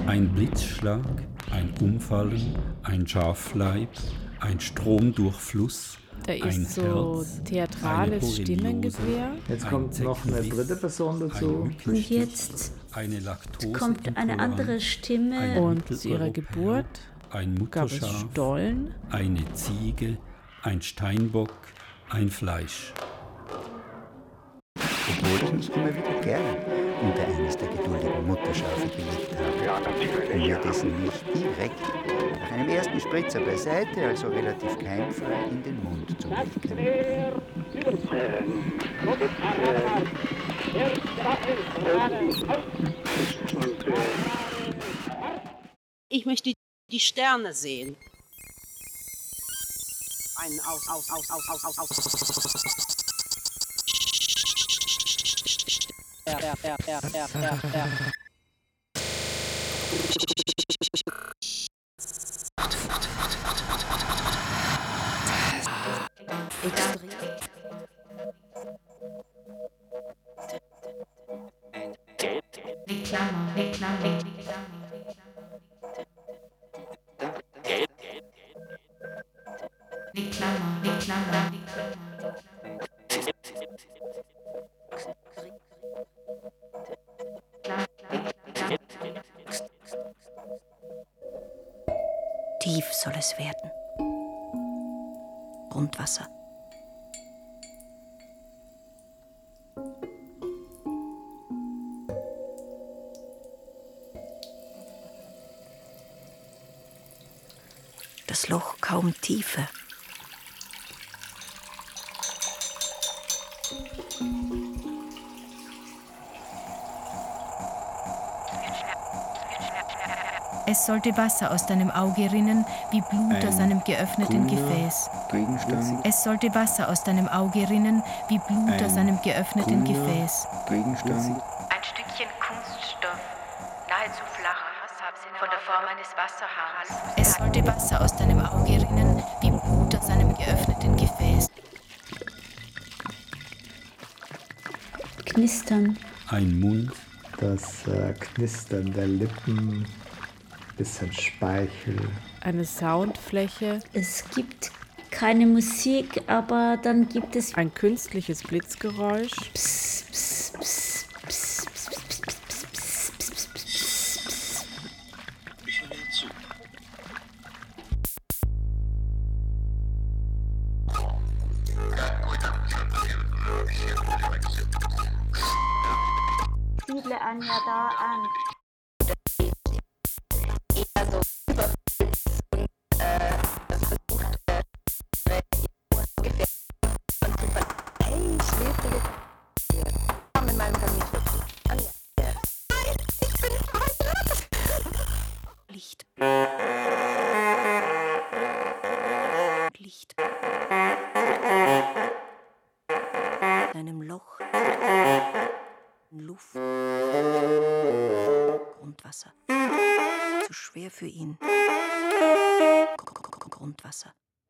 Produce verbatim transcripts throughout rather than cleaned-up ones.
Ein Blitzschlag, ein Umfallen, ein Schafleib, ein Stromdurchfluss, Da ein ist so Herz, theatrales eine Borreliose, Stimmengewirr. Jetzt ein kommt noch eine Zeckenbiss, dritte Person dazu. ein Und Mückenstich, jetzt eine Laktose kommt eine andere Stimme. ein Und zu ihrer Mitteleuropäer, Geburt ein gab es Mutterschaf, Stollen. eine Ziege, ein Steinbock, ein Fleisch. Obwohl ich mich immer wieder gern unter eines der geduldigen Mutterschafe gelegt habe, um mir dessen Milch direkt nach einem ersten Spritzer beiseite, also relativ keimfrei, in den Mund zu melken. Ich möchte die Sterne sehen. Ein aus, aus, aus, aus, aus, aus, aus. Ja, ja, ja, ja, ja, ja, ja. Extrem. Klammer, Klammer, Klammer, Klammer, Tief soll es werden. Grundwasser. Das Loch kaum Tiefe. Es sollte Wasser aus deinem Auge rinnen, wie Blut Ein aus einem geöffneten grüner Gefäß. Gegenstand, Es sollte Wasser aus deinem Auge rinnen, wie Blut Ein aus einem geöffneten grüner Gefäß. Gegenstand, Ein Stückchen Kunststoff, nahezu flach, von der Form eines Wasserhahns. Es sollte Wasser aus deinem Auge rinnen, wie Blut aus einem geöffneten Gefäß. Knistern. Ein Mund, Das äh, Knistern der Lippen, bisschen Speichel. Eine Soundfläche. Es gibt keine Musik, aber dann gibt es Ein künstliches Blitzgeräusch. Pss, pss, pss, pss, pss, pss, pss, pss, pss, pss, pss, pss. Siedle Anja da an. Licht. Licht. In einem Loch. Luft. Grundwasser. Zu schwer für ihn. Grundwasser.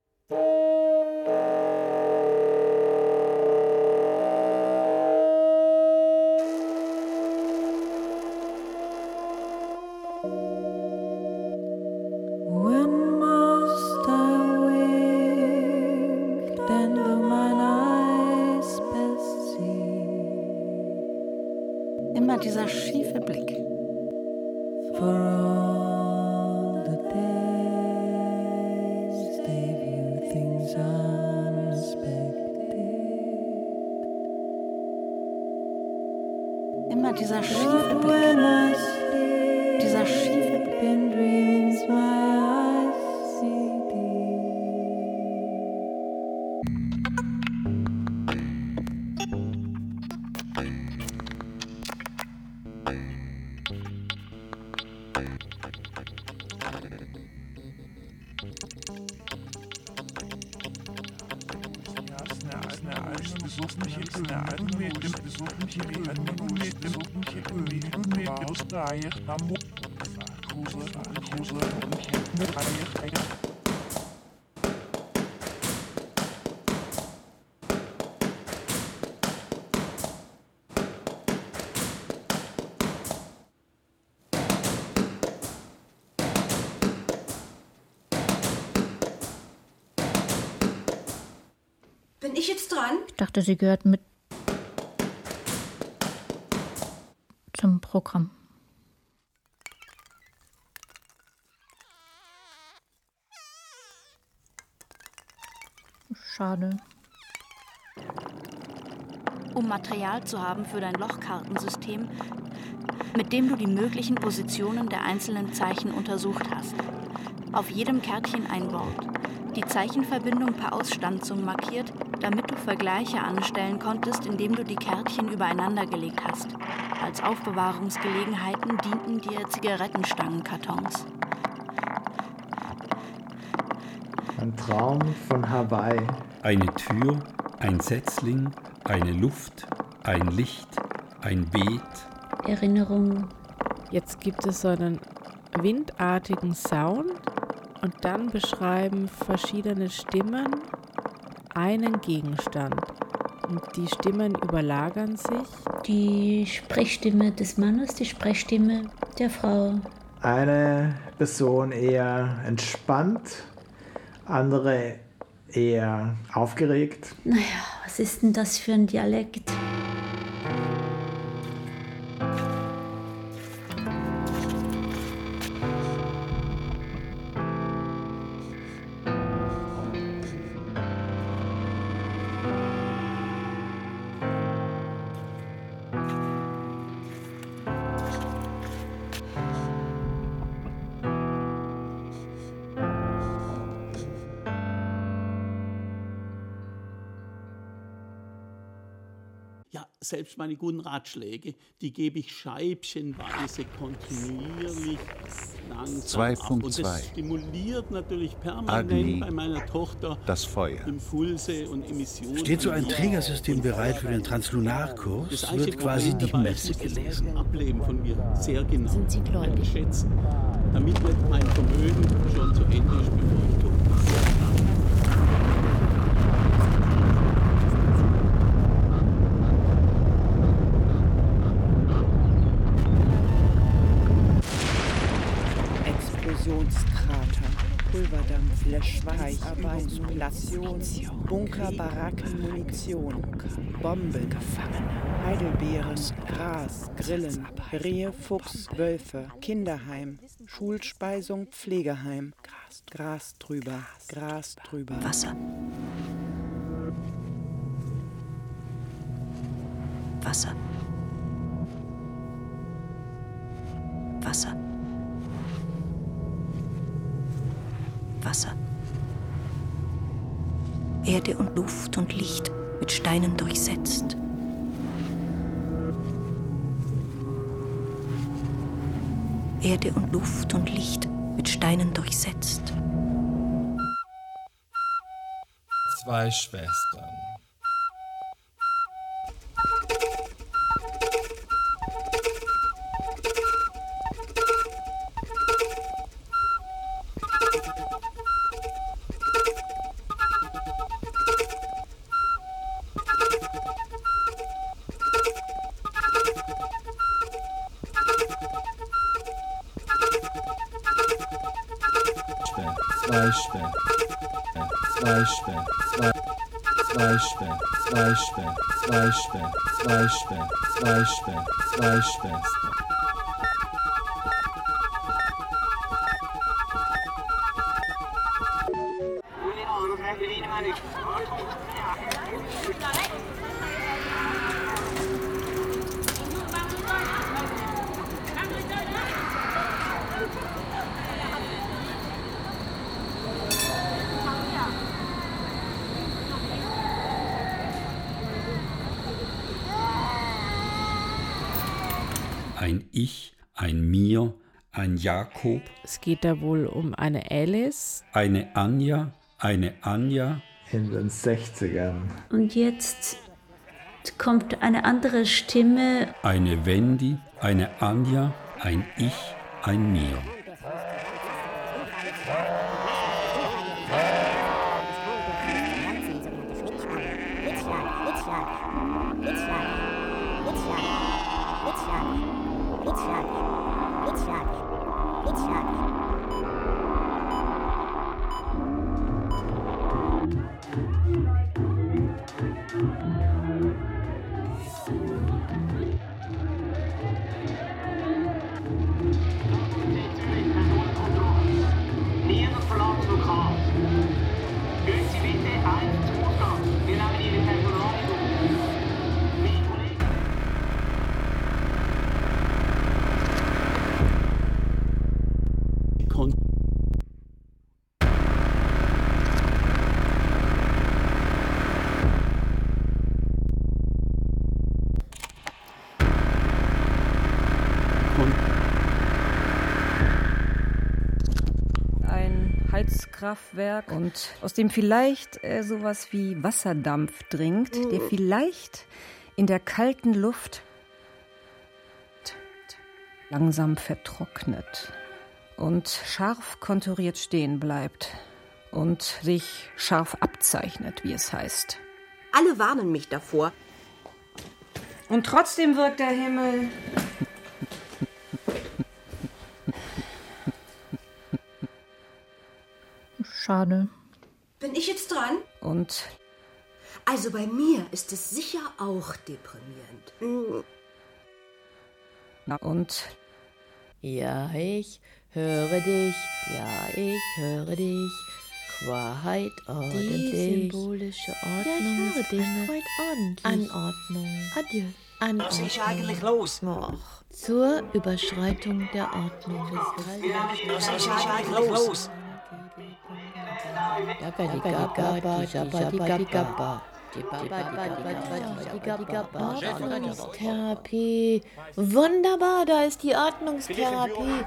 When must I wink, denn du mein Eis best siehst? Immer dieser schiefe Blick. For all the days they view things unexpected. Immer dieser schiefe Blick. When I sleep, Dieser schiefe Blick. in dreams my eyes see thee. Bin ich jetzt dran? Ich dachte, sie gehört mit zum Programm. Schade. Um Material zu haben für dein Lochkartensystem, mit dem du die möglichen Positionen der einzelnen Zeichen untersucht hast. Auf jedem Kärtchen ein Wort. Die Zeichenverbindung per Ausstanzung markiert, damit du Vergleiche anstellen konntest, indem du die Kärtchen übereinander gelegt hast. Als Aufbewahrungsgelegenheiten dienten dir Zigarettenstangenkartons. Ein Traum von Hawaii. Eine Tür, ein Setzling, eine Luft, ein Licht, ein Beet. Erinnerung. Jetzt gibt es so einen windartigen Sound und dann beschreiben verschiedene Stimmen einen Gegenstand. Und die Stimmen überlagern sich. Die Sprechstimme des Mannes, die Sprechstimme der Frau. Eine Person eher entspannt, andere eher aufgeregt. Naja, was ist denn das für ein Dialekt? Ja, selbst meine guten Ratschläge, die gebe ich scheibchenweise kontinuierlich langsam zwei ab. Punkt Und zwei. das stimuliert natürlich permanent Agni, bei meiner Tochter das Feuer. Impulse und Emissionen. Steht so ein Trägersystem bereit für den Translunarkurs, wird quasi die Messe gelesen. Ableben von mir sehr genau. Sind Sie gläubig? Schätzen, damit nicht mein Vermögen schon zu Ende ist, bevor ich tot bin. Explosionskrater, Pulverdampf, Löschteich, Übungsplatz, Bunker, Baracken, Munition, Bomben, Heidelbeeren, Gras, Grillen, Rehe, Fuchs, Wölfe, Kinderheim, Schulspeisung, Pflegeheim, Gras drüber, Gras drüber. Wasser. Wasser. Wasser. Wasser. Erde und Luft und Licht mit Steinen durchsetzt. Erde und Luft und Licht mit Steinen durchsetzt. Zwei Schwestern. Zwei Schwestern, zwei Schwestern, zwei, zwei Schwestern, zwei Schwestern, zwei Schwestern, zwei Schwestern, zwei Schwestern, zwei Schwestern. Ein Ich, ein Mir, ein Jakob. Es geht da wohl um eine Alice. Eine Anja, eine Anja. In den sechzigern. Und jetzt kommt eine andere Stimme. Eine Wendy, eine Anja, ein Ich, ein Mir. Atomkraftwerk und aus dem vielleicht äh, sowas wie Wasserdampf dringt, der vielleicht in der kalten Luft langsam vertrocknet und scharf konturiert stehen bleibt und sich scharf abzeichnet, wie es heißt. Alle warnen mich davor. Und trotzdem wirkt der Himmel schade. Bin ich jetzt dran? Und also bei mir ist es sicher auch deprimierend. Na und? Ja, ich höre dich, ja, ich höre dich. Wahrheit ordentlich. Die symbolische Ordnung. Ja, ich höre dich. Quite ordentlich. Anordnung. Adieu. Anordnung. Was ist eigentlich los? Och. Zur Überschreitung der Ordnung. Was ist eigentlich los? Ordnungstherapie. Wunderbar, da ist die Ordnungstherapie.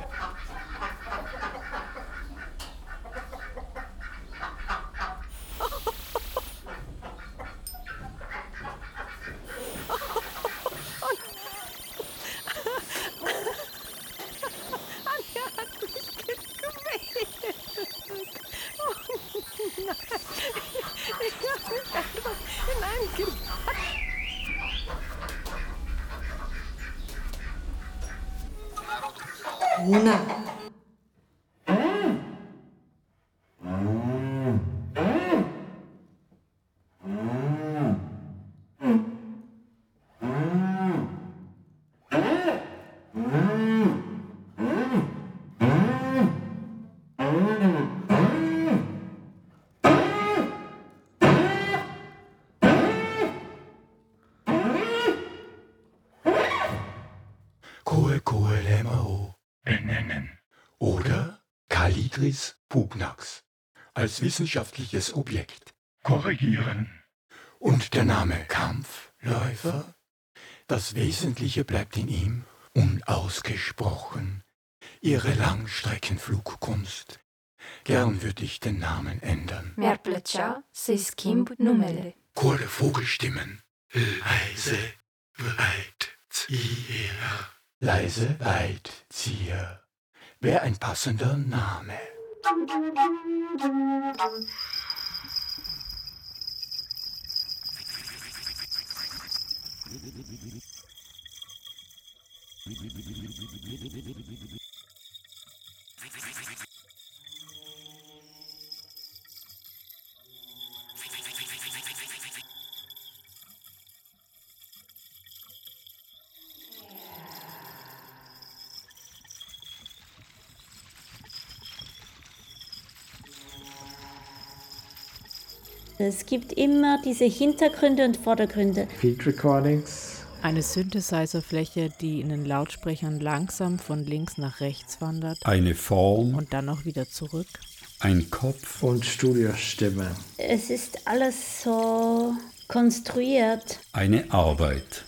Luna. Koe Koe Lämmerho benennen oder Kalidris pugnax als wissenschaftliches Objekt korrigieren. Und der Name Kampfläufer? Das Wesentliche bleibt in ihm unausgesprochen. Ihre Langstreckenflugkunst. Gern würde ich den Namen ändern. Mi-ar plăcea să-i schimb numele. Chor der Vogelstimmen. Leise, weit, zieher. Leise, weit, zieher. Wäre ein passender Name. Es gibt immer diese Hintergründe und Vordergründe. Field Recordings. Eine Synthesizerfläche, die in den Lautsprechern langsam von links nach rechts wandert. Eine Form. Und dann auch wieder zurück. Ein Kopf. Und Studiostimme. Es ist alles so konstruiert. Eine Arbeit.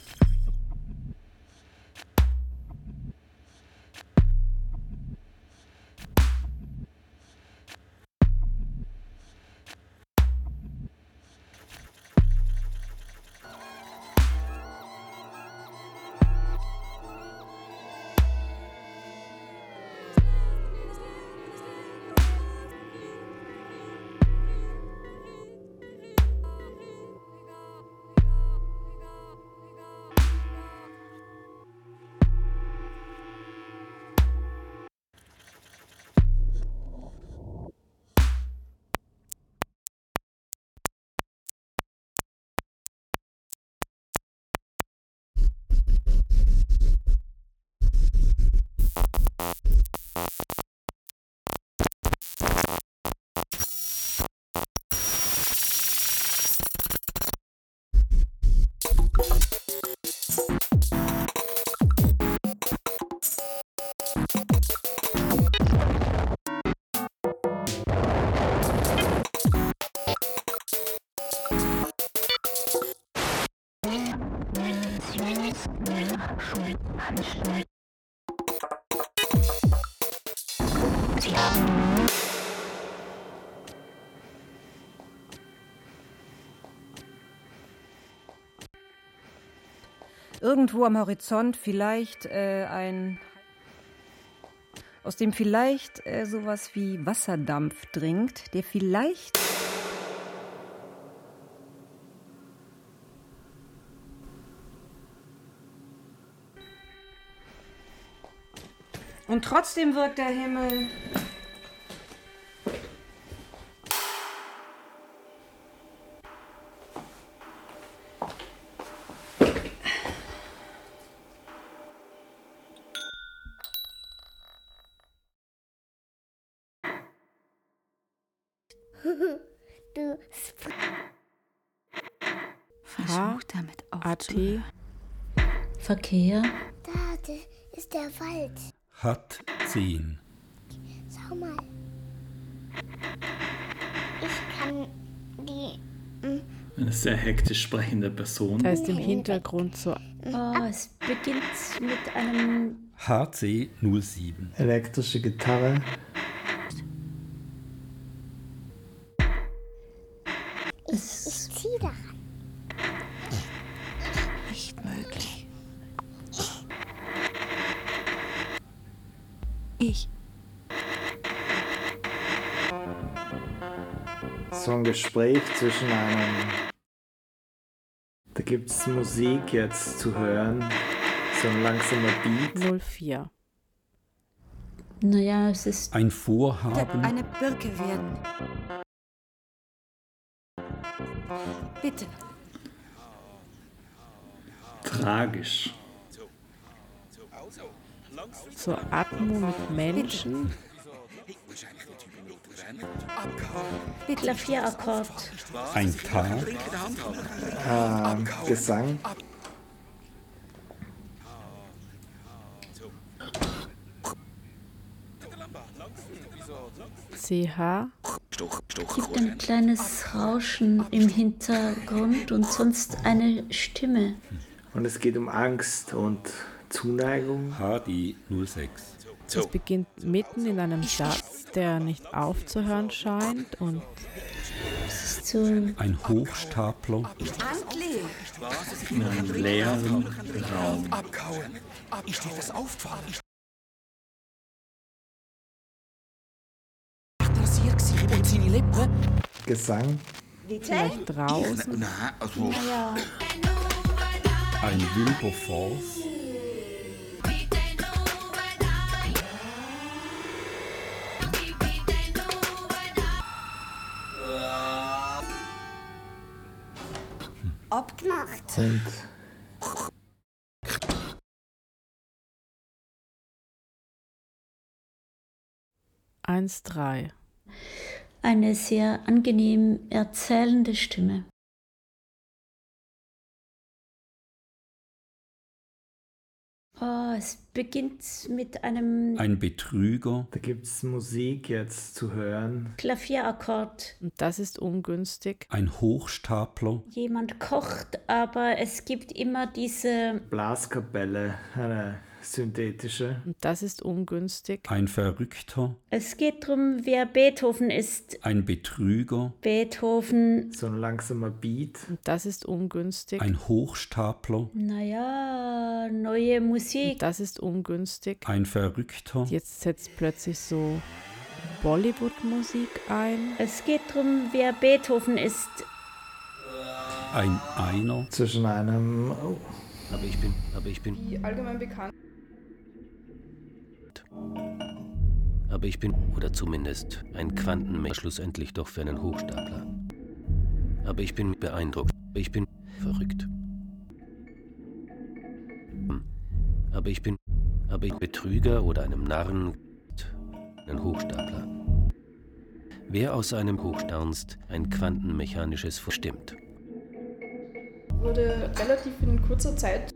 irgendwo am Horizont vielleicht äh, ein, aus dem vielleicht äh, sowas wie Wasserdampf dringt, der vielleicht und trotzdem wirkt der Himmel Du Versuch damit aufzuhören. Verkehr. Da ist der Wald. Hat zehn. Schau mal. Ich kann die... Mm. Eine sehr hektisch sprechende Person. Da ist im Hintergrund so... Oh, es beginnt mit einem... H C null sieben. Elektrische Gitarre. Ich, ich zieh daran. Nicht möglich. Ich. So ein Gespräch zwischen einem... Da gibt es Musik jetzt zu hören. So ein langsamer Beat. null vier. Naja, es ist... Ein Vorhaben. Eine Birke werden. Bitte. Tragisch. So Atmo mit Menschen. Klavierakkord. Ein Tag. Ähm, Gesang. C H. Es gibt ein kleines Rauschen im Hintergrund und sonst eine Stimme. Und es geht um Angst und Zuneigung. H D null sechs. Es beginnt mitten in einem Satz, der nicht aufzuhören scheint und es ist so ein Hochstapler. In einem leeren Raum. Ich stehe das Auffahren. Und seine Lippen. Gesang. vielleicht draußen. Nein, also. Ja. Ein Wilberforce. Abgemacht. Und eins drei. Eine sehr angenehm erzählende Stimme. Oh, es beginnt mit einem Ein Betrüger. Da gibt es Musik jetzt zu hören. Klavierakkord. Und das ist ungünstig. Ein Hochstapler. Jemand kocht, aber es gibt immer diese Blaskapelle, eine synthetische. Und das ist ungünstig. Ein Verrückter. Es geht darum, wer Beethoven ist. Ein Betrüger. Beethoven. So ein langsamer Beat. Und das ist ungünstig. Ein Hochstapler. Naja, neue Musik. Und das ist ungünstig. Ein Verrückter. Jetzt setzt plötzlich so Bollywood-Musik ein. Es geht darum, wer Beethoven ist. Ein Einer. Zwischen einem... Oh. Aber ich bin, aber ich bin... Die allgemein bekannt. Aber ich bin, oder zumindest ein Quantenmeter, schlussendlich doch für einen Hochstapler. Aber ich bin beeindruckt. Ich bin verrückt. Aber ich bin, aber ich Betrüger oder einem Narren, ein Hochstapler. Wer aus einem Hochstaunst ein quantenmechanisches verstimmt. Wurde relativ in kurzer Zeit,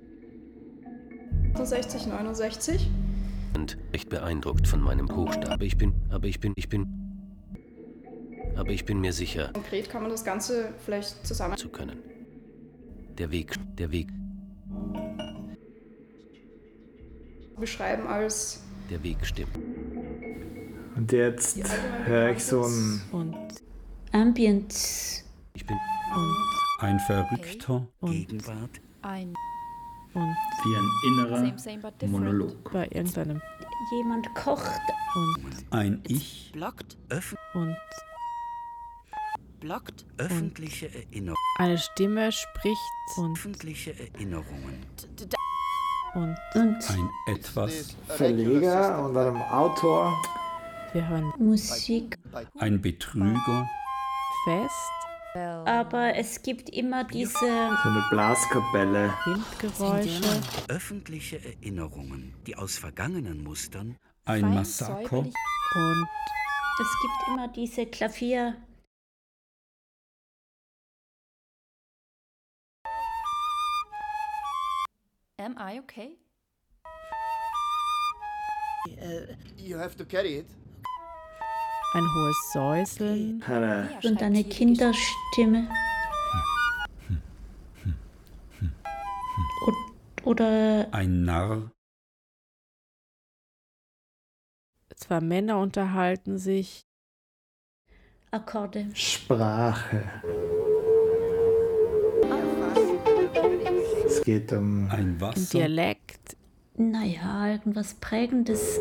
sechzig, neunundsechzig. Und echt beeindruckt von meinem Hochstab. Aber ich bin, aber ich bin, ich bin, aber ich bin mir sicher. Konkret kann man das Ganze vielleicht zusammen zu können. Der Weg, der Weg. beschreiben als der Weg stimmt. Und jetzt höre ich so ein und Ambient. Ich bin und ein Verrückter. und Gegenwart. ein Und wie ein innerer same, same, Monolog. Bei irgendeinem jemand kocht. Und ein Ich. Blockt. Und Blockt. Öffentliche Erinnerungen. Eine Stimme spricht und öffentliche Erinnerungen. Und, und ein Etwas. Verleger und einem Autor. Wir hören Musik. Ein Betrüger. Fest. Aber es gibt immer diese so eine Blaskapelle. Windgeräusche. Öffentliche Erinnerungen, die aus vergangenen Mustern. Ein Massaker. Und es gibt immer diese Klavier. Am I okay? Uh, you have to carry it. Ein hohes Säuseln. Und eine Kinderstimme. Oder ein Narr. Zwei Männer unterhalten sich. Akkorde. Sprache. Es geht um ein Wasser. Ein Dialekt. Naja, irgendwas Prägendes.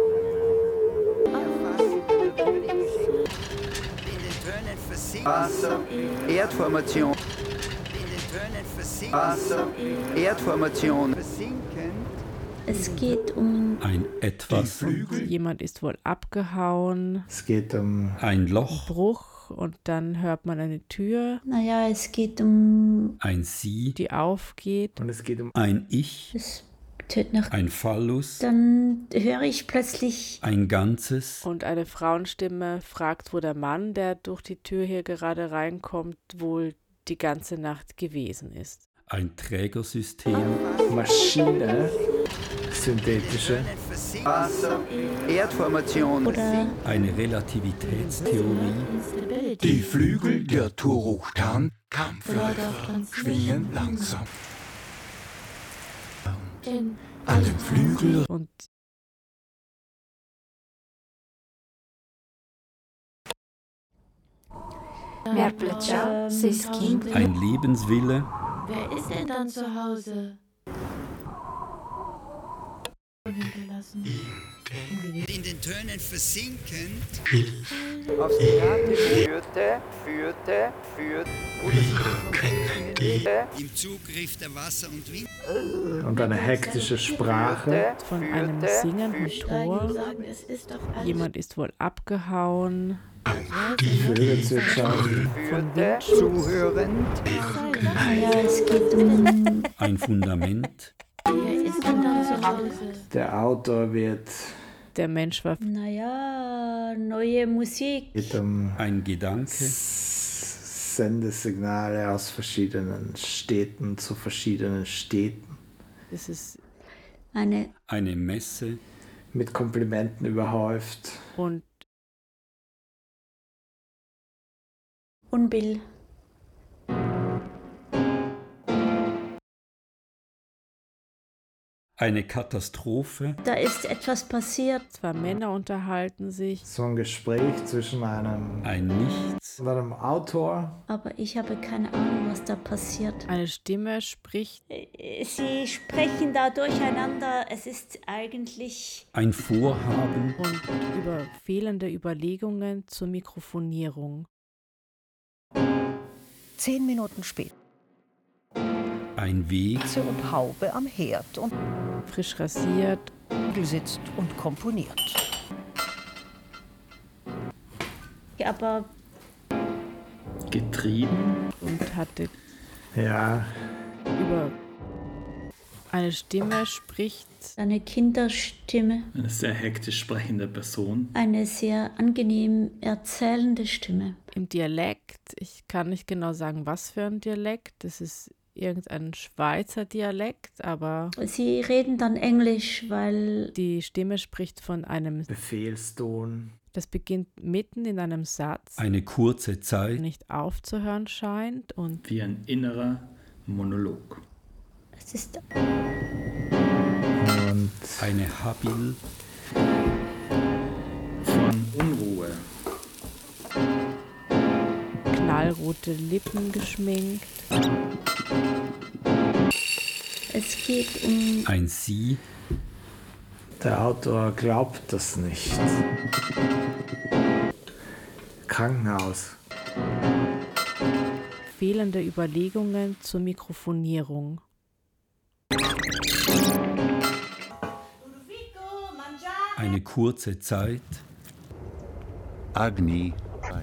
Wasser, Erdformation. Wasser, Erdformation. Es geht um ein Etwas. Jemand ist wohl abgehauen. Es geht um ein Loch. Ein Bruch und dann hört man eine Tür. Naja, es geht um ein Sie, die aufgeht. Und es geht um ein Ich. Es tönt nach ein Phallus. Dann höre ich plötzlich ein Ganzes. Und eine Frauenstimme fragt, wo der Mann, der durch die Tür hier gerade reinkommt, wohl die ganze Nacht gewesen ist. Ein Trägersystem. Maschine. Synthetische. Wasser, Erdformation. Oder eine Relativitätstheorie. Die Flügel der Turuchtan Kampfläufer schwingen langsam. An dem Flügel. Und Merpletscha, Siskin. Ein Lebenswille. Wer ist denn dann zu Hause? Hinterlassen. In den Tönen versinkend. Aufs Theater führte, führte, führte. Im Zugriff der Wasser und Wind. Und eine hektische Sprache. Von einem singenden Tor. Jemand ist wohl abgehauen. Vögelzwitschern. Von Wind zuhörend. Ja, es geht um ein Fundament. Wer ist denn dann zu Hause? Der Autor wird. Der Mensch war. Naja, neue Musik. Geht um ein Gedanke. Sendesignale aus verschiedenen Städten zu verschiedenen Städten. Es ist eine eine Messe mit Komplimenten überhäuft. Und Unbill. eine Katastrophe. Da ist etwas passiert. Zwei Männer unterhalten sich. So ein Gespräch zwischen einem ein Nichts und einem Autor. Aber ich habe keine Ahnung, was da passiert. Eine Stimme spricht. Sie sprechen da durcheinander. Es ist eigentlich ein Vorhaben. Und über fehlende Überlegungen zur Mikrofonierung. Zehn Minuten später. Ein Weg. Und Haube am Herd und frisch rasiert. Sitzt und komponiert. Aber getrieben. Und hatte ja über eine Stimme spricht. Eine Kinderstimme. Eine sehr hektisch sprechende Person. Eine sehr angenehm erzählende Stimme. Im Dialekt. Ich kann nicht genau sagen, was für ein Dialekt. Das ist irgendein Schweizer Dialekt, aber Sie reden dann Englisch, weil die Stimme spricht von einem Befehlston. Das beginnt mitten in einem Satz. Eine kurze Zeit. Nicht aufzuhören scheint und wie ein innerer Monolog. Es ist und eine Habil von Unruhe. Knallrote Lippen geschminkt. Es geht um... Ein Sie. Der Autor glaubt das nicht. Krankenhaus. Fehlende Überlegungen zur Mikrofonierung. Eine kurze Zeit. Agni.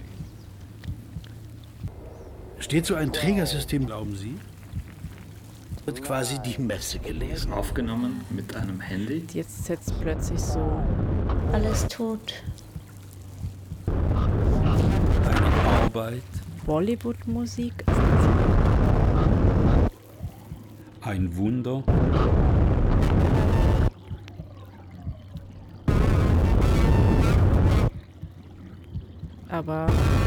Steht so ein Trägersystem, glauben Sie? Wird quasi die Messe gelesen. Aufgenommen mit einem Handy. Jetzt setzt plötzlich so. Alles tot. Eine Arbeit. Bollywood-Musik. Ein Wunder. Aber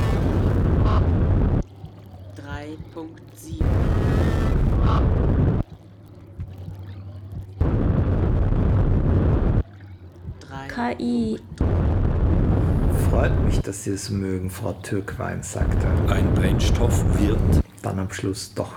drei Punkt sieben. K I. Freut mich, dass Sie es mögen, Frau Türkwein, sagte. Ein Brennstoff wird. Dann am Schluss doch.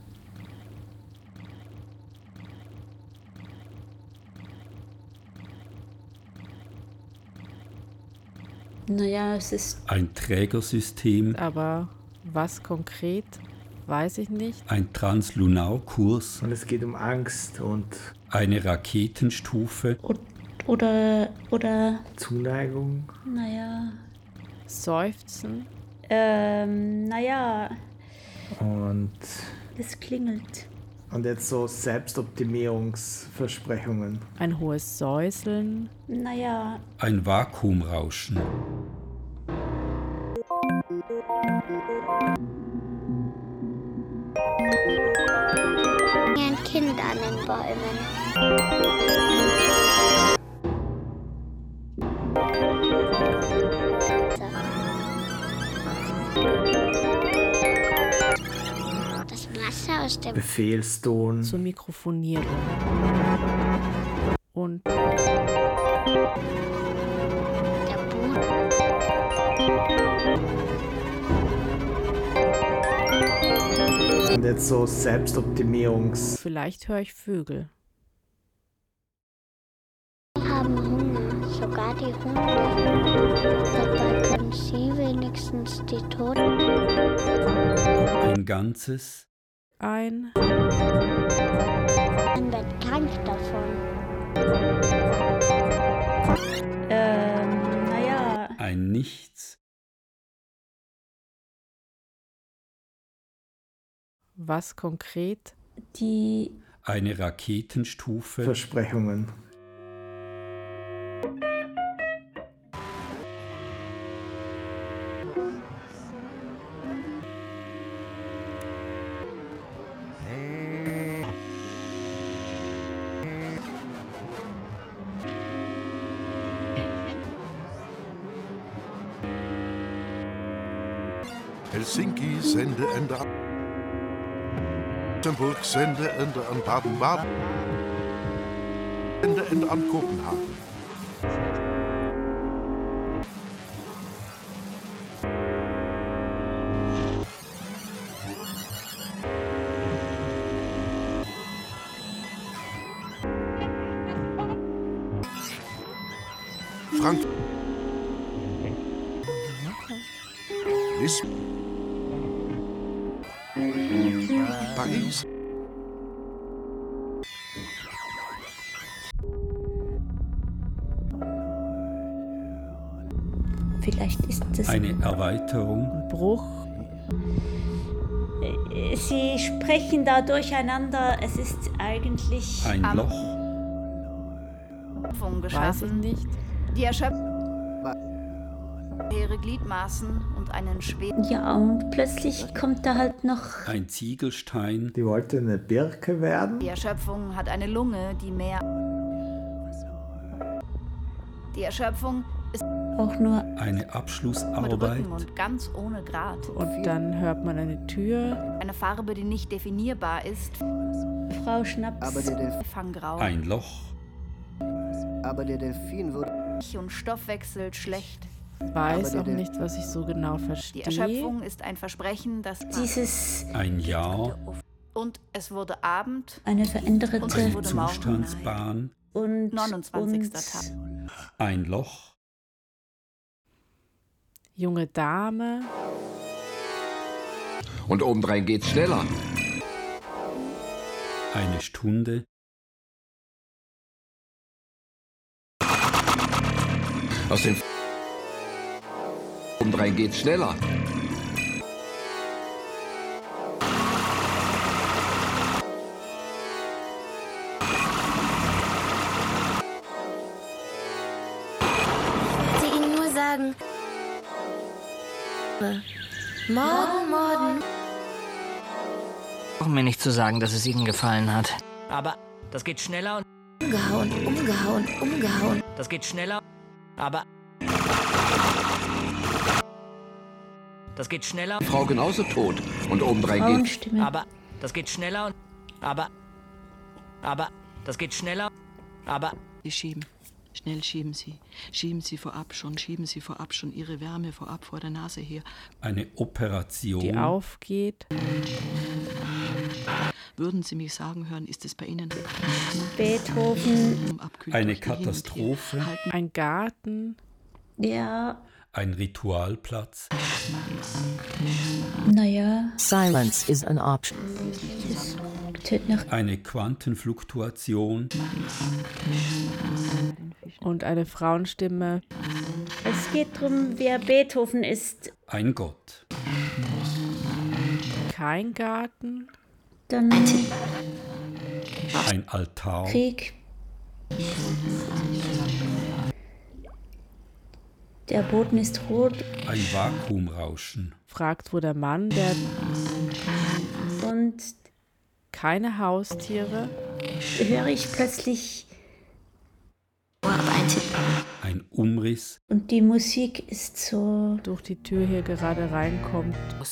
Naja, es ist... Ein Trägersystem. Aber was konkret, weiß ich nicht. Ein Translunarkurs. Und es geht um Angst und... Eine Raketenstufe. Oder... oder... Zuneigung. Naja... Seufzen. Ähm, naja... Und... Es klingelt. Und jetzt so Selbstoptimierungsversprechungen. Ein hohes Säuseln. Naja... Ein Vakuumrauschen. Ein Kind an den Bäumen. Das Wasser aus dem Befehlston. Zur Mikrofonierung. Und der Boden. Und jetzt so Selbstoptimierungs... Vielleicht höre ich Vögel. Wir haben Hunger, sogar die Hunde. Dabei können sie wenigstens die Toten. Ein ganzes. Ein. Man wird krank davon. Ähm, naja. Ein Nichts. Was konkret? Die... Eine Raketenstufe. Versprechungen. Helsinki Sendeende an Luxemburg, Sendeende an Baden-Baden, Sendeende an Kopenhagen. Frankfurt. Lisbon. Paris. Vielleicht ist es eine Erweiterung. Bruch. Sie sprechen da durcheinander. Es ist eigentlich ein Loch. Weiß ich nicht. Die Erschöpfung. Ihre Gliedmaßen und einen schweren. Ja, und plötzlich kommt da halt noch ein Ziegelstein. Die wollte eine Birke werden. Die Erschöpfung hat eine Lunge, die mehr. Die Erschöpfung ist auch nur eine Abschlussarbeit. Mit Rücken und ganz ohne Grat. Und dann hört man eine Tür. Eine Farbe, die nicht definierbar ist. Frau Schnaps. Aber der Delfin. Fanggrau. Ein Loch. Aber der Delfin würde. Und Stoffwechsel schlecht. Weiß auch nicht, was ich so genau verstehe. Die Erschöpfung ist ein Versprechen, das dieses ein Jahr Und es wurde Abend. Eine veränderte und Eine wurde Zustandsbahn. Und neunundzwanzigster und Tag. Ein Loch. Junge Dame. Und obendrein geht's schneller. Eine Stunde. Aus dem obendrein geht's schneller. Ich wollte Ihnen nur sagen. Morgen, morgen. Brauchen mir nicht zu sagen, dass es Ihnen gefallen hat. Aber das geht schneller und... Umgehauen, umgehauen, umgehauen. Das geht schneller, aber... Das geht schneller... Frau genauso tot. Und obendrein geht's... Aber das geht schneller und... Aber... Aber das geht schneller, aber... Sie schieben. Schnell schieben Sie. Schieben Sie vorab schon, schieben Sie vorab schon Ihre Wärme vorab vor der Nase her. Eine Operation. Die aufgeht. Würden Sie mich sagen hören, ist es bei Ihnen Beethoven. Eine Katastrophe. Ein Garten. Ja. Ein Ritualplatz. Naja. Silence is an option. Eine Quantenfluktuation. Und eine Frauenstimme. Es geht darum, wer Beethoven ist. Ein Gott. Kein Garten. Dann ein Altar. Krieg. Der Boden ist rot. Ein Vakuumrauschen. Fragt, wo der Mann, der... Und... Keine Haustiere. Höre ich plötzlich... Ein Umriss. Und die Musik ist so... Durch die Tür hier gerade reinkommt.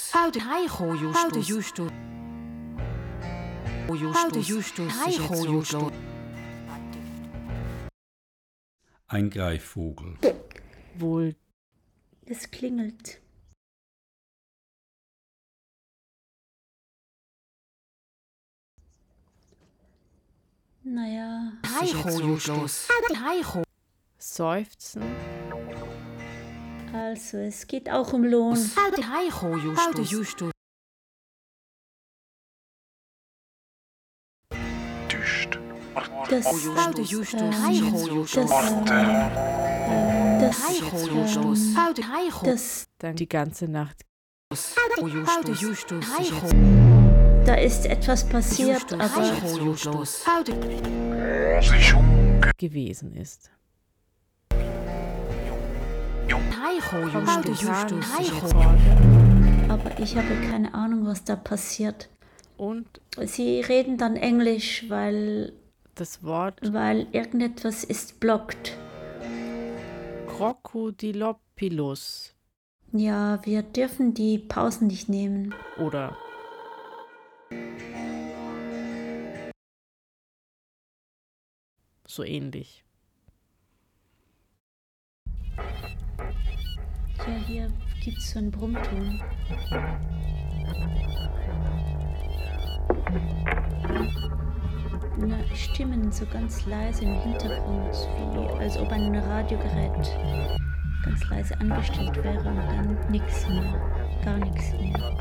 Ein Greifvogel. Wohl. Es klingelt. Naja. Seufzen. Also, es geht auch um Lohn. Das, das, äh, das, äh, das, dann die ganze Nacht. Da ist etwas passiert, aber gewesen ist. Aber ich habe keine Ahnung, was da passiert. Und sie reden dann Englisch, weil das Wort, weil irgendetwas ist blockt. Krokodilopilus. Ja, wir dürfen die Pausen nicht nehmen. Oder so ähnlich. Ja, hier gibt es so einen Brummton. Na, Stimmen so ganz leise im Hintergrund, wie als ob ein Radiogerät ganz leise angestellt wäre und dann nichts mehr, gar nichts mehr.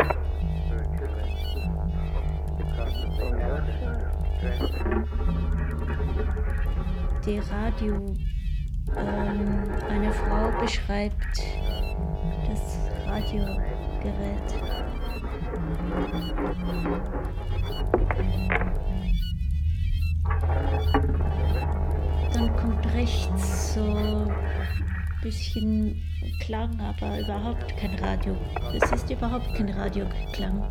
Die Radio, ähm, eine Frau beschreibt das Radiogerät. Dann kommt rechts so ein bisschen Klang, aber überhaupt kein Radio. Es ist überhaupt kein Radioklang,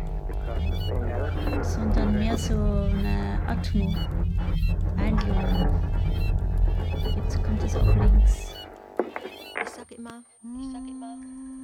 sondern mehr so eine Atmo, Einladung. Jetzt kommt es auch links. Ich sag immer, ich sag immer,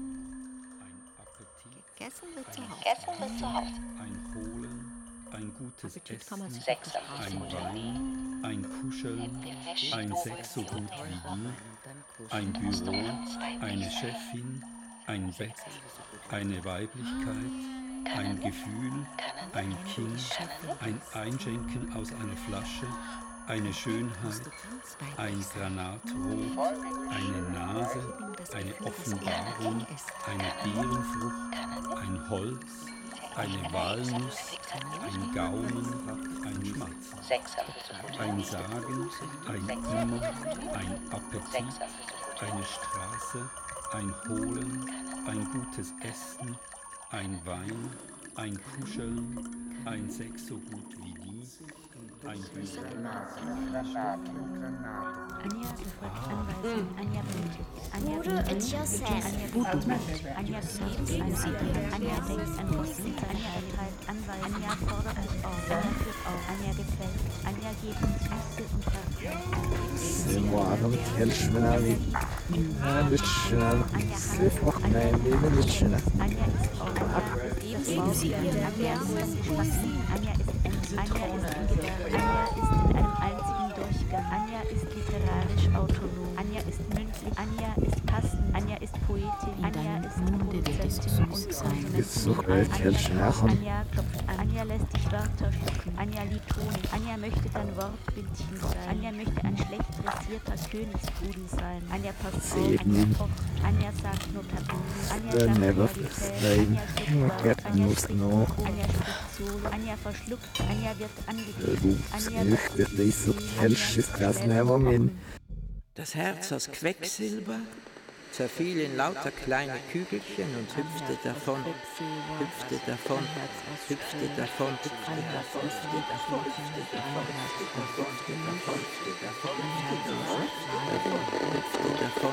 gegessen wird zu Hause. Gegessen wird zu Hause. Ein Holen, ein gutes Essen, ein Wein, ein Kuscheln, ein Sex so gut wie wir, ein Büro, eine Chefin, ein Bett, eine Weiblichkeit, ein Gefühl, ein Kind, ein Einschenken aus einer Flasche, eine Schönheit, ein Granatrot, eine Nase, eine Offenbarung, eine Beerenfrucht, ein Holz, eine Walnuss, ein Gaumen, ein Schmatz, ein Sagen, ein Immer, ein Appetit, eine Straße, ein Holen, ein gutes Essen, ein Wein, ein Kuscheln, ein Sex so gut wie nie, ein Anja befolgt Anweisungen. Anja blutet. Anja Voodoo, it's your set. Anja kniet. Anja denkt an Kosten. Anja erteilt Anweisungen. Anja fordert mich auf. Anja führt auf. Anja gefällt. Anja geht ins Süße und Kraft. Det var de kjelsmene vi lyttene vi får med mine lyttene. Anja ist auf. Anja ist Anja ist Anja ist Anja ist in einem einzigen Durchgang. Anja ist literarisch autonom. Anja ist mündlich. Anja ist passend. Anja ist Poetin. Anja ist Produzentin und Konsumentin. Anja klopft an. Anja lässt dich Wörter schlucken. Anja liebt Honig. Anja möchte dein Wortbildchen sein. Anja möchte ein schlecht dressierter Königspudel sein. Anja passt auf. Anja kocht. Anja sagt nur Tabu. Anja sagt Realität. Anja spricht Anja spricht Solo. Anja verschluckt. Anja wird angegriffen. Anja wird Das Herz aus Quecksilber zerfiel in lauter kleine Kügelchen und hüpfte davon, hüpfte davon, hüpfte davon, hüpfte davon, hüpfte davon, hüpfte davon, hüpfte davon, hüpfte davon, hüpfte davon,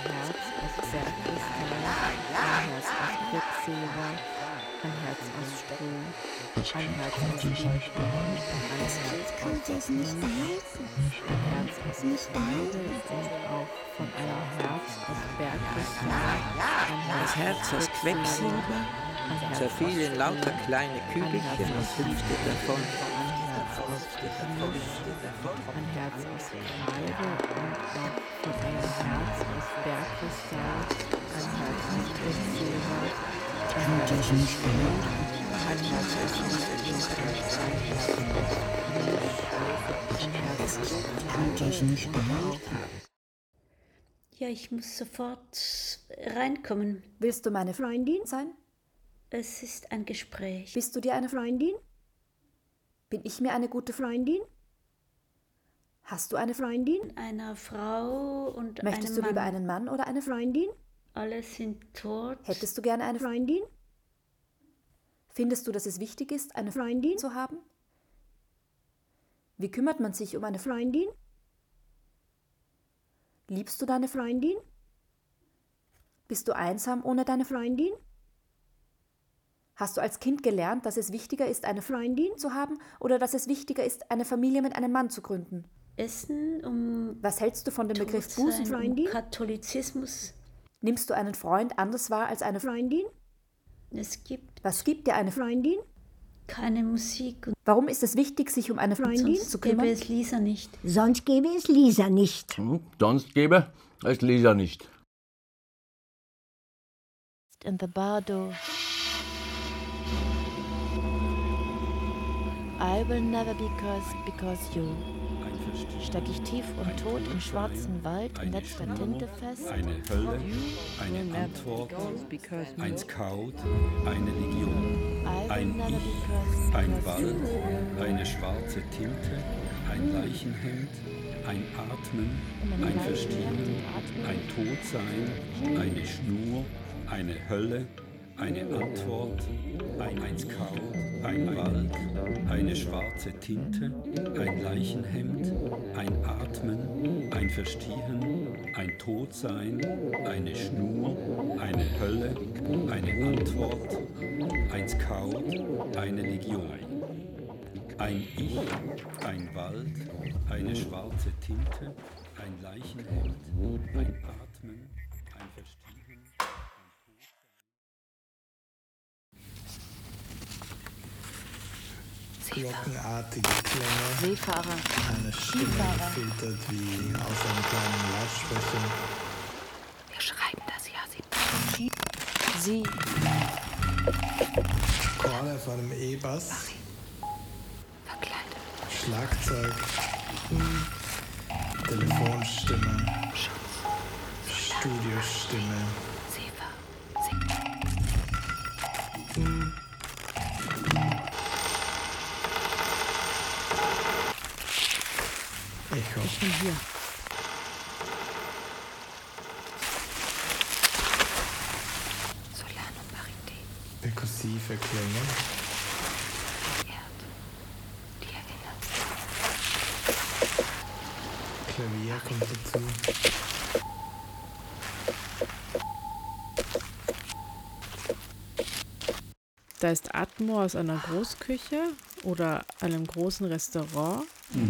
ein Herz aus Stroh, ein Herz aus Licht, ein Herz aus Hoffnung, ein Herz aus Freude und auch von einem Herz aus Bergkristall. Das Herz aus Quecksilber zerfiel in lauter kleine Kügelchen und hüpfte davon. Ein Herz aus Kreide und auch von einem Herz aus Bergkristall, ein Herz aus Quecksilber. Ein Herz aus Blut, ein Herz aus Licht, ein Herz Ja, ich muss sofort reinkommen. Willst du meine Freundin sein? Es ist ein Gespräch. Bist du dir eine Freundin? Bin ich mir eine gute Freundin? Hast du eine Freundin? Einer Frau und einem Möchtest du Mann. lieber einen Mann oder eine Freundin? Alle sind tot. Hättest du gerne eine Freundin? Findest du, dass es wichtig ist, eine Freundin zu haben? Wie kümmert man sich um eine Freundin? Liebst du deine Freundin? Bist du einsam ohne deine Freundin? Hast du als Kind gelernt, dass es wichtiger ist, eine Freundin zu haben oder dass es wichtiger ist, eine Familie mit einem Mann zu gründen? Essen, um Was hältst du von dem Begriff Busenfreundin? Um Katholizismus. Nimmst du einen Freund anders wahr als eine Freundin? Es gibt. Was gibt dir eine Freundin? Keine Musik. Warum ist es wichtig, sich um eine Freundin Sonst zu kümmern? gäbe es Lisa nicht. Sonst gäbe es Lisa nicht. Hm, sonst gäbe es Lisa nicht. In the bardo. I will never be cursed because you. Steck ich tief und tot im schwarzen Wald in letzter Tinte fest. Eine Hölle, eine Antwort, ein Scout, eine Legion, ein Ich, ein Wald, eine schwarze Tinte, ein Leichenhemd, ein Atmen, ein Verstehen, ein Todsein, eine Schnur, eine Hölle, eine Antwort, ein, ein Scout, ein Wald, eine schwarze Tinte, ein Leichenhemd, ein Atmen, ein Verstehen, ein Todsein, eine Schnur, eine Hölle, eine Antwort, ein Scout, eine Legion. Ein Ich, ein Wald, eine schwarze Tinte, ein Leichenhemd, ein Atmen, ein Verstehen. Glockenartige Klänge. Seefahrer. Eine Stimme gefiltert wie aus einem kleinen Lautsprecher. Wir schreiben das ja, sie. Sie. Vorne von einem E-Bass. Schlagzeug. Telefonstimme. Studiostimme. Echo. Ich bin hier. Perkussive Klänge. Klavier kommt dazu. Da ist Atmo aus einer Großküche oder einem großen Restaurant.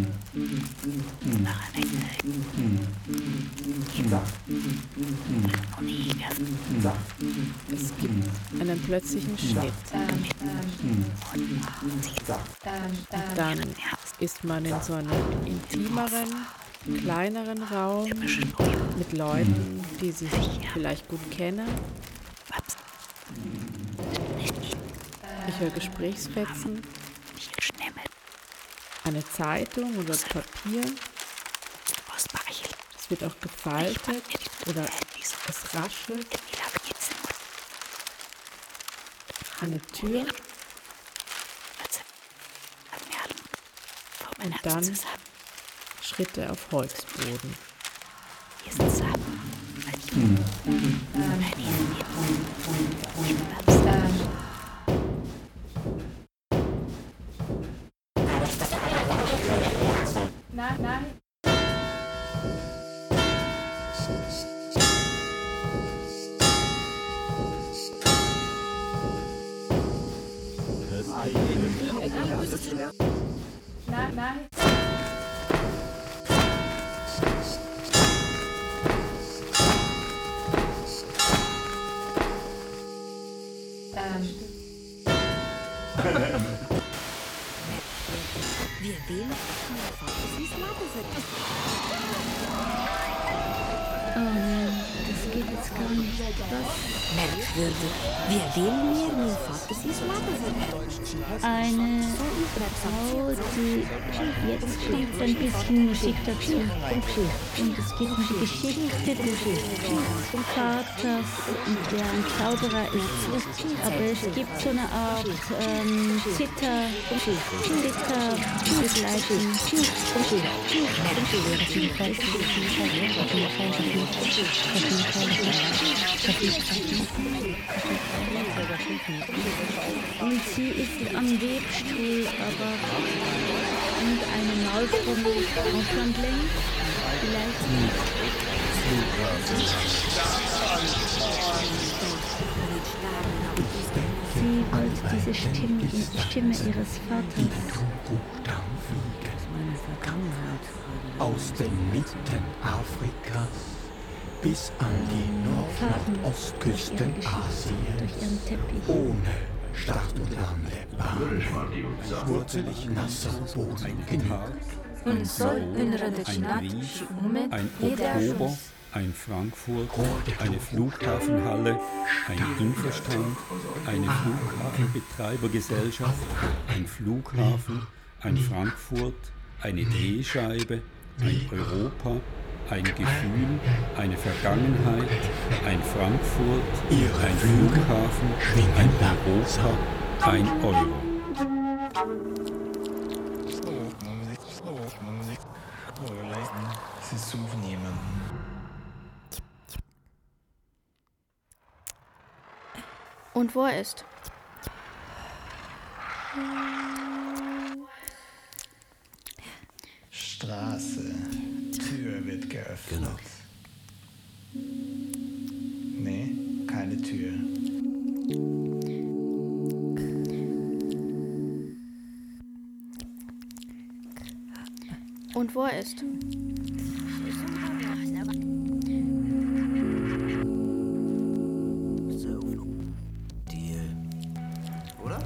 Es gibt einen plötzlichen Schnitt. Dann ist man in so einem intimeren, kleineren Raum mit Leuten, die sich vielleicht gut kennen. Ich höre Gesprächsfetzen, eine Zeitung oder Papier. Es wird auch gefaltet oder es raschelt. Eine Tür. Und dann Schritte auf Holzboden. Nein, nein. Nein, nein. Ähm. Wir wählen. Oh nein, das geht jetzt gar nicht. Was? Merkwürdig. Wir wählen mir mein Vater, sie ist Eine Frau, die jetzt spielt ein bisschen Musik dazu. Und es geht um die Geschichte des Vaters, der ein Zauberer ist. Aber es gibt so eine Art ähm, Zither, Zither, Begleitung. Und sie ist am Webstuhl, aber und eine Maultrommel Ausland lenkt. Vielleicht. Sie wollte diese Stimme, die Stimme ihres Vaters. Aus den Mitten Afrikas bis an die Nord- und Ostküsten Asiens, ohne Start und Landebahn, wurzelig nasser Boden genug. Ein Soul, ein Brief, ein Oktober, ein Frankfurt, eine Flughafenhalle, ein Infostand, eine Flughafenbetreibergesellschaft, ein Flughafen, ein Frankfurt, eine Drehscheibe, ein Europa, ein Gefühl, eine Vergangenheit, ein Frankfurt, ein Flughafen, ein Europa, ein Euro. Sie suchen jemanden. Und wo er ist? Straße. Tür wird geöffnet. Genau. Nee, keine Tür. Und wo er ist? Deal. Oder?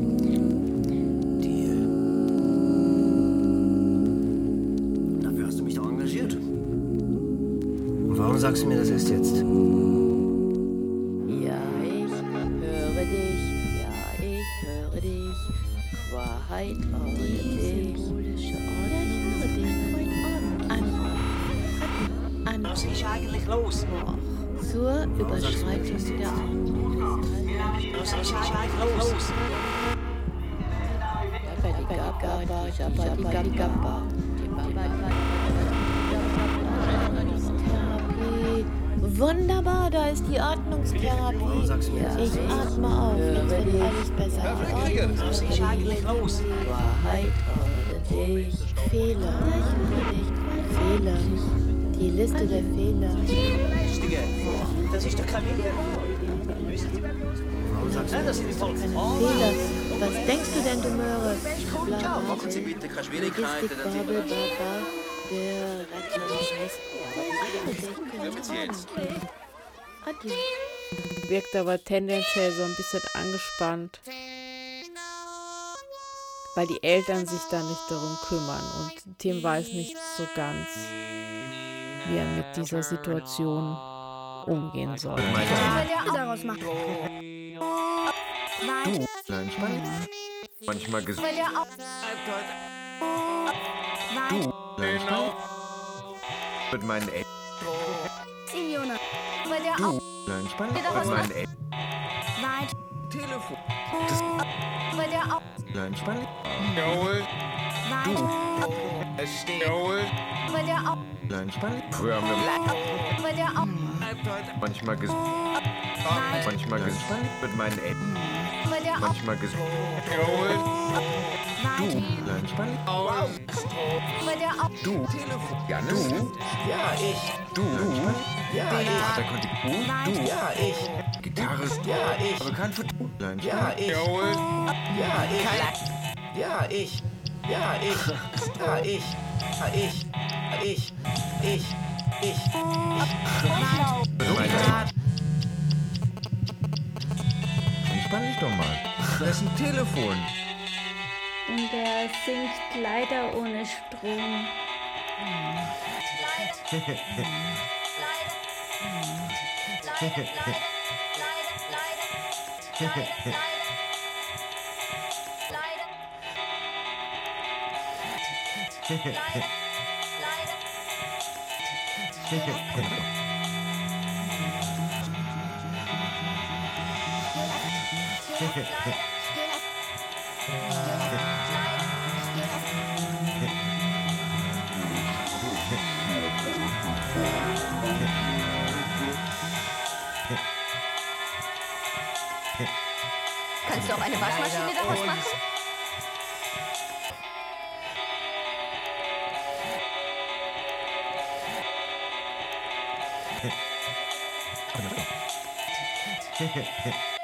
Dafür hast du mich doch engagiert. Und warum sagst du mir das erst jetzt? Ja, ich höre dich. Ja, ich höre Wahrheit die symbolische Ordnung an, an, Was ist eigentlich los? zur Überschreitung der Ordnung. Was ist eigentlich los? Wunderbar, da ist die Ordnungstherapie. Ich atme auf, jetzt wird alles besser. Was ist eigentlich los? Wahrheit, ordentlich. Fehler. Fehler. Die Liste der Fehler. Lustige. Das ist doch kein Fehler. Das sind voll Fehler. Was denkst du denn, du Möhre? Ja, machen Sie bitte keine Schwierigkeiten. Dann sind wir der Retter. Wirkt aber tendenziell so ein bisschen angespannt, weil die Eltern sich da nicht darum kümmern und Tim weiß nicht so ganz, wie er mit dieser Situation umgehen soll. Daraus machen. Du, kleinen Spann. Manchmal gesund. Du, kleinen Spann. Mit meinen Eltern. Signora. Du, kleinen Spann. Mit meinen Eltern. Weit. Telefon. Bei der Au. Kleinen Spann. Jawohl. Du. Es steht. Jawohl. Bei der Au. Kleinen Spann. Früher haben wir Bei der Au. manchmal gesund. Manchmal gespannt mit meinen Eltern. Bei der Au. Manchmal gesund. Jawohl. Du, kleinen Spann. Bei der Au. Du. Telefon. Ja, du. Ja, ich. Du. Ja, ich. Vater konnte gut. Du. Ja, ich. Gitarre. Ja, ich. Aber kein Foto. Kleinen Spann. Ja, ich. Jawohl. Ja, ich. Ja, ich. Ja, ich. Ja, ich. Ja, ich. Ja, ich. Ich. Ich. Ich. Entspann dich doch mal. Das ist ein Telefon. Und er singt leider ohne Strom. Kannst du auch eine Waschmaschine daraus machen? Hehehe